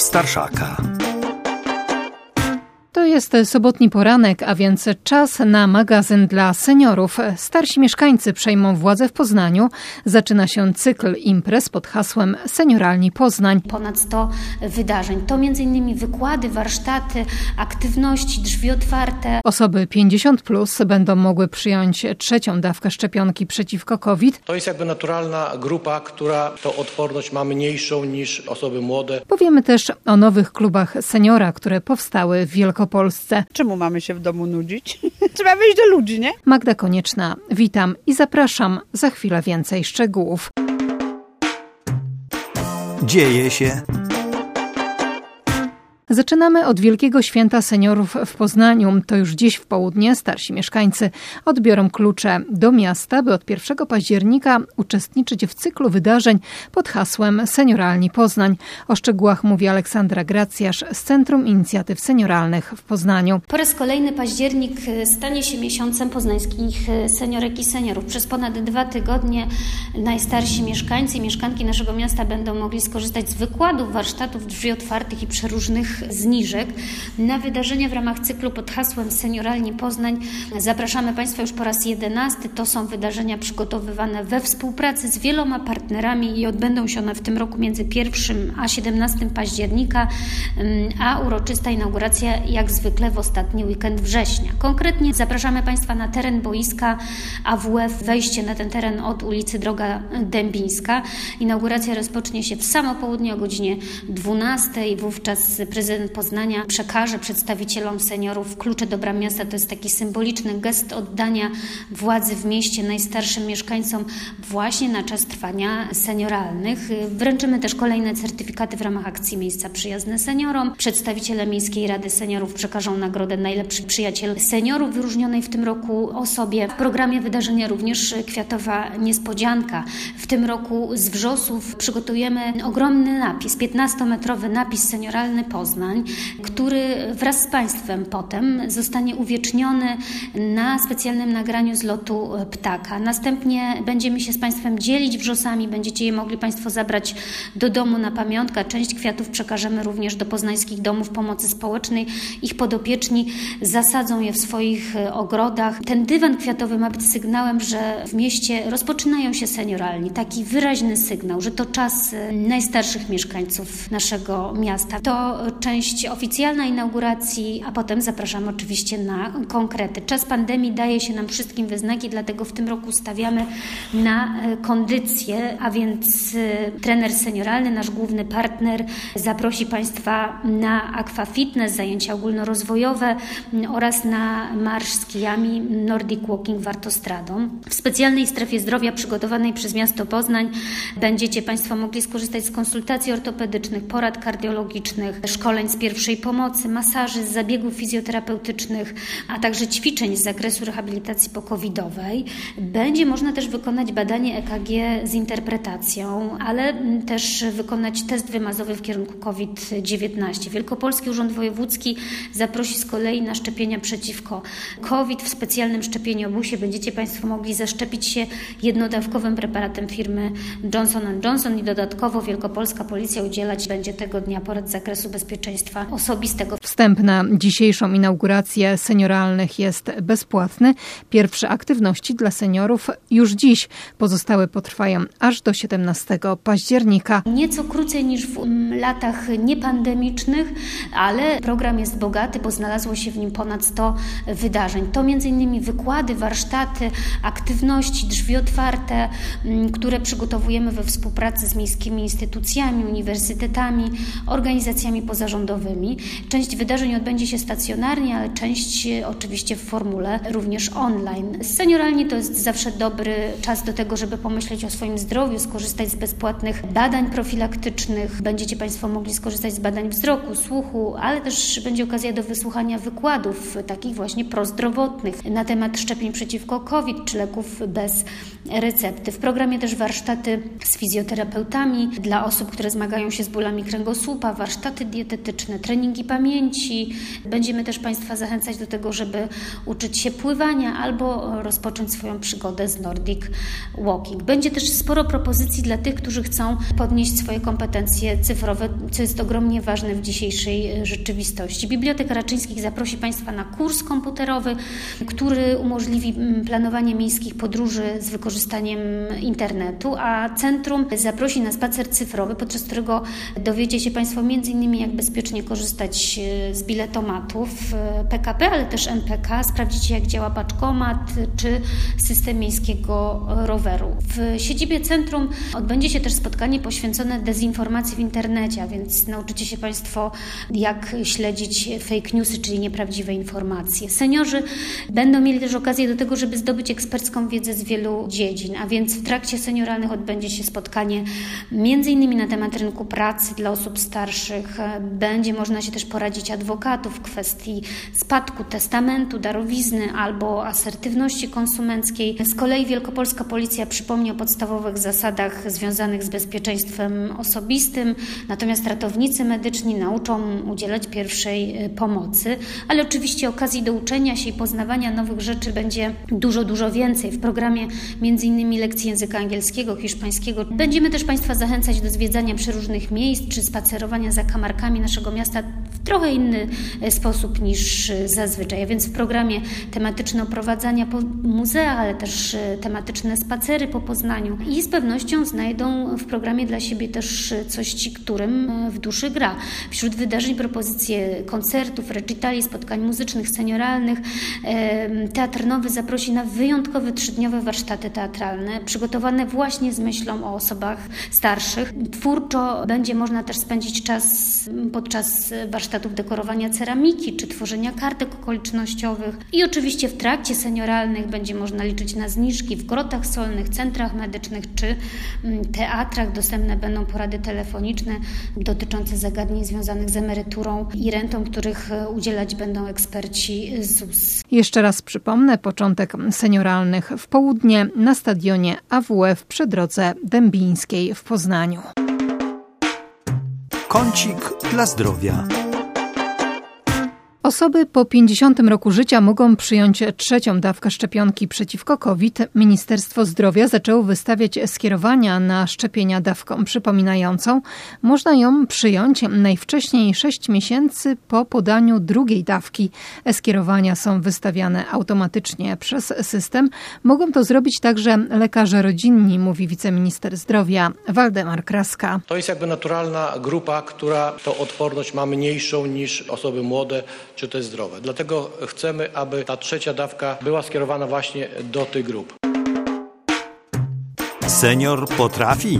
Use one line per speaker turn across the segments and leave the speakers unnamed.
Starszaka.
To jest sobotni poranek, a więc czas na magazyn dla seniorów. Starsi mieszkańcy przejmą władzę w Poznaniu. Zaczyna się cykl imprez pod hasłem Senioralni Poznań.
Ponad 100 wydarzeń. To m.in. wykłady, warsztaty, aktywności, drzwi otwarte.
Osoby 50+ będą mogły przyjąć trzecią dawkę szczepionki przeciwko COVID.
To jest naturalna grupa, która tą odporność ma mniejszą niż osoby młode.
Powiemy też o nowych klubach seniora, które powstały w Wielkopolsce.
Czemu mamy się w domu nudzić? Trzeba wyjść do ludzi, nie?
Magda Konieczna, witam i zapraszam. Za chwilę więcej szczegółów.
Dzieje się.
Zaczynamy od Wielkiego Święta Seniorów w Poznaniu. To już dziś w południe starsi mieszkańcy odbiorą klucze do miasta, by od 1 października uczestniczyć w cyklu wydarzeń pod hasłem Senioralni Poznań. O szczegółach mówi Aleksandra Gracjasz z Centrum Inicjatyw Senioralnych w Poznaniu.
Po raz kolejny październik stanie się miesiącem poznańskich seniorek i seniorów. Przez ponad 2 tygodnie najstarsi mieszkańcy i mieszkanki naszego miasta będą mogli skorzystać z wykładów, warsztatów, drzwi otwartych i przeróżnych zniżek. Na wydarzenia w ramach cyklu pod hasłem Senioralni Poznań zapraszamy Państwa już po raz 11. To są wydarzenia przygotowywane we współpracy z wieloma partnerami i odbędą się one w tym roku między 1 a 17 października, a uroczysta inauguracja jak zwykle w ostatni weekend września. Konkretnie zapraszamy Państwa na teren boiska AWF, wejście na ten teren od ulicy Droga Dębińska. Inauguracja rozpocznie się w samo południe o godzinie 12. Wówczas prezydent Poznania przekaże przedstawicielom seniorów klucze do bram miasta. To jest taki symboliczny gest oddania władzy w mieście najstarszym mieszkańcom właśnie na czas trwania senioralnych. Wręczymy też kolejne certyfikaty w ramach akcji Miejsca Przyjazne Seniorom. Przedstawiciele Miejskiej Rady Seniorów przekażą nagrodę Najlepszy Przyjaciel Seniorów wyróżnionej w tym roku osobie. W programie wydarzenia również kwiatowa niespodzianka. W tym roku z wrzosów przygotujemy ogromny napis, 15-metrowy napis Senioralny Poznań, który wraz z Państwem potem zostanie uwieczniony na specjalnym nagraniu z lotu ptaka. Następnie będziemy się z Państwem dzielić wrzosami, będziecie je mogli Państwo zabrać do domu na pamiątkę. Część kwiatów przekażemy również do poznańskich domów pomocy społecznej. Ich podopieczni zasadzą je w swoich ogrodach. Ten dywan kwiatowy ma być sygnałem, że w mieście rozpoczynają się senioralni. Taki wyraźny sygnał, że to czas najstarszych mieszkańców naszego miasta. To część oficjalna inauguracji, a potem zapraszamy oczywiście na konkrety. Czas pandemii daje się nam wszystkim we znaki, dlatego w tym roku stawiamy na kondycję, a więc trener senioralny, nasz główny partner, zaprosi Państwa na aquafitness, zajęcia ogólnorozwojowe oraz na marsz z kijami Nordic Walking Wartostradą. W specjalnej strefie zdrowia przygotowanej przez miasto Poznań będziecie Państwo mogli skorzystać z konsultacji ortopedycznych, porad kardiologicznych, szkoleń z pierwszej pomocy, masaży, z zabiegów fizjoterapeutycznych, a także ćwiczeń z zakresu rehabilitacji po-covidowej. Będzie można też wykonać badanie EKG z interpretacją, ale też wykonać test wymazowy w kierunku COVID-19. Wielkopolski Urząd Wojewódzki zaprosi z kolei na szczepienia przeciwko COVID. W specjalnym szczepieniobusie będziecie Państwo mogli zaszczepić się jednodawkowym preparatem firmy Johnson & Johnson i dodatkowo Wielkopolska Policja udzielać będzie tego dnia porad z zakresu bezpieczeństwa osobistego.
Wstęp na dzisiejszą inaugurację senioralnych jest bezpłatny. Pierwsze aktywności dla seniorów już dziś. Pozostałe potrwają aż do 17 października.
Nieco krócej niż w latach niepandemicznych, ale program jest bogaty, bo znalazło się w nim ponad 100 wydarzeń. To m.in. wykłady, warsztaty, aktywności, drzwi otwarte, które przygotowujemy we współpracy z miejskimi instytucjami, uniwersytetami, organizacjami pozarządowymi. Część wydarzeń odbędzie się stacjonarnie, ale część oczywiście w formule również online. Senioralni to jest zawsze dobry czas do tego, żeby pomyśleć o swoim zdrowiu, skorzystać z bezpłatnych badań profilaktycznych. Będziecie Państwo mogli skorzystać z badań wzroku, słuchu, ale też będzie okazja do wysłuchania wykładów takich właśnie prozdrowotnych na temat szczepień przeciwko COVID czy leków bez recepty. W programie też warsztaty z fizjoterapeutami dla osób, które zmagają się z bólami kręgosłupa, warsztaty dietetyczne, wytyczne, treningi pamięci. Będziemy też Państwa zachęcać do tego, żeby uczyć się pływania albo rozpocząć swoją przygodę z Nordic Walking. Będzie też sporo propozycji dla tych, którzy chcą podnieść swoje kompetencje cyfrowe, co jest ogromnie ważne w dzisiejszej rzeczywistości. Biblioteka Raczyńskich zaprosi Państwa na kurs komputerowy, który umożliwi planowanie miejskich podróży z wykorzystaniem internetu, a centrum zaprosi na spacer cyfrowy, podczas którego dowiecie się Państwo m.in. jak bezpiecznie korzystać z biletomatów PKP, ale też MPK, sprawdzicie jak działa paczkomat czy system miejskiego roweru. W siedzibie centrum odbędzie się też spotkanie poświęcone dezinformacji w internecie, a więc nauczycie się Państwo jak śledzić fake newsy, czyli nieprawdziwe informacje. Seniorzy będą mieli też okazję do tego, żeby zdobyć ekspercką wiedzę z wielu dziedzin, a więc w trakcie senioralnych odbędzie się spotkanie m.in. na temat rynku pracy dla osób starszych. Będzie można się też poradzić adwokatów w kwestii spadku, testamentu, darowizny albo asertywności konsumenckiej. Z kolei Wielkopolska Policja przypomni o podstawowych zasadach związanych z bezpieczeństwem osobistym, natomiast ratownicy medyczni nauczą udzielać pierwszej pomocy, ale oczywiście okazji do uczenia się i poznawania nowych rzeczy będzie dużo więcej. W programie m.in. lekcji języka angielskiego, hiszpańskiego. Będziemy też Państwa zachęcać do zwiedzania przeróżnych miejsc czy spacerowania zakamarkami naszego miasta w trochę inny sposób niż zazwyczaj. A więc w programie tematyczne oprowadzania po muzeach, ale też tematyczne spacery po Poznaniu. I z pewnością znajdą w programie dla siebie też coś ci, którym w duszy gra. Wśród wydarzeń propozycje koncertów, recitali, spotkań muzycznych, senioralnych. Teatr Nowy zaprosi na wyjątkowe 3-dniowe warsztaty teatralne, przygotowane właśnie z myślą o osobach starszych. Twórczo będzie można też spędzić czas podczas warsztatów dekorowania ceramiki czy tworzenia kartek okolicznościowych. I oczywiście w trakcie senioralnych będzie można liczyć na zniżki w grotach solnych, centrach medycznych czy teatrach. Dostępne będą porady telefoniczne dotyczące zagadnień związanych z emeryturą i rentą, których udzielać będą eksperci ZUS.
Jeszcze raz przypomnę, początek senioralnych w południe na stadionie AWF przy drodze dębińskiej w Poznaniu.
Kącik dla zdrowia.
Osoby po 50 roku życia mogą przyjąć 3. dawkę szczepionki przeciwko COVID. Ministerstwo Zdrowia zaczęło wystawiać skierowania na szczepienia dawką przypominającą. Można ją przyjąć najwcześniej 6 miesięcy po podaniu 2. dawki. Skierowania są wystawiane automatycznie przez system. Mogą to zrobić także lekarze rodzinni, mówi wiceminister zdrowia Waldemar Kraska.
To jest jakby naturalna grupa, która tą odporność ma mniejszą niż osoby młode czy też zdrowe. Dlatego chcemy, aby ta 3. dawka była skierowana właśnie do tych grup.
Senior potrafi.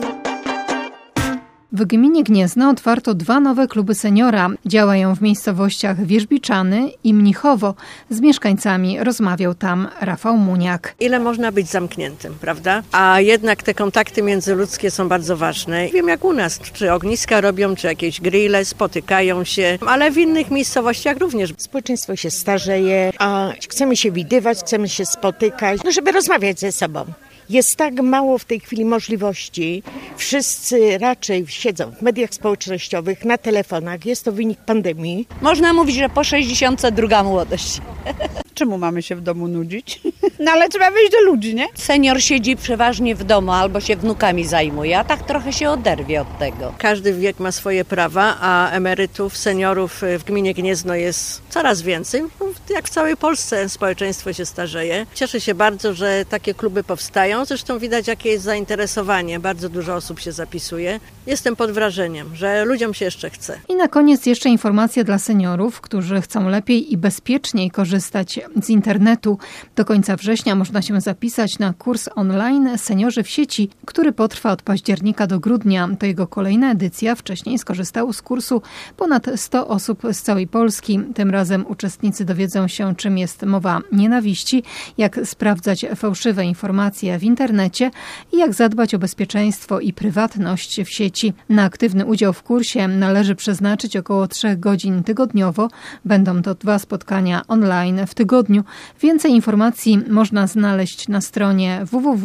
W gminie Gniezno otwarto 2 nowe kluby seniora. Działają w miejscowościach Wierzbiczany i Mnichowo. Z mieszkańcami rozmawiał tam Rafał Muniak.
Ile można być zamkniętym, prawda? A jednak te kontakty międzyludzkie są bardzo ważne. Wiem jak u nas, czy ogniska robią, czy jakieś grille, spotykają się, ale w innych miejscowościach również.
Społeczeństwo się starzeje, a chcemy się widywać, chcemy się spotykać, żeby rozmawiać ze sobą. Jest tak mało w tej chwili możliwości. Wszyscy raczej siedzą w mediach społecznościowych, na telefonach. Jest to wynik pandemii.
Można mówić, że po 62 młodość. Czemu mamy się w domu nudzić? No ale trzeba wyjść do ludzi, nie?
Senior siedzi przeważnie w domu albo się wnukami zajmuje, a tak trochę się oderwie od tego.
Każdy wiek ma swoje prawa, a emerytów, seniorów w gminie Gniezno jest coraz więcej. Jak w całej Polsce społeczeństwo się starzeje. Cieszę się bardzo, że takie kluby powstają. Zresztą widać, jakie jest zainteresowanie. Bardzo dużo osób się zapisuje. Jestem pod wrażeniem, że ludziom się jeszcze chce.
I na koniec jeszcze informacja dla seniorów, którzy chcą lepiej i bezpieczniej korzystać z internetu. Do końca września można się zapisać na kurs online Seniorzy w sieci, który potrwa od października do grudnia. To jego kolejna edycja. Wcześniej skorzystało z kursu ponad 100 osób z całej Polski. Tym razem uczestnicy dowiedzą się, czym jest mowa nienawiści, jak sprawdzać fałszywe informacje w internecie i jak zadbać o bezpieczeństwo i prywatność w sieci. dzieci. Na aktywny udział w kursie należy przeznaczyć około 3 godzin tygodniowo. Będą to 2 spotkania online w tygodniu. Więcej informacji można znaleźć na stronie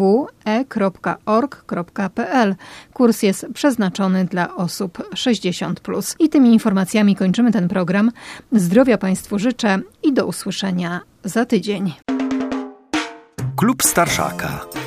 www.e.org.pl. Kurs jest przeznaczony dla osób 60+. I tymi informacjami kończymy ten program. Zdrowia Państwu życzę i do usłyszenia za tydzień.
Klub Starszaka.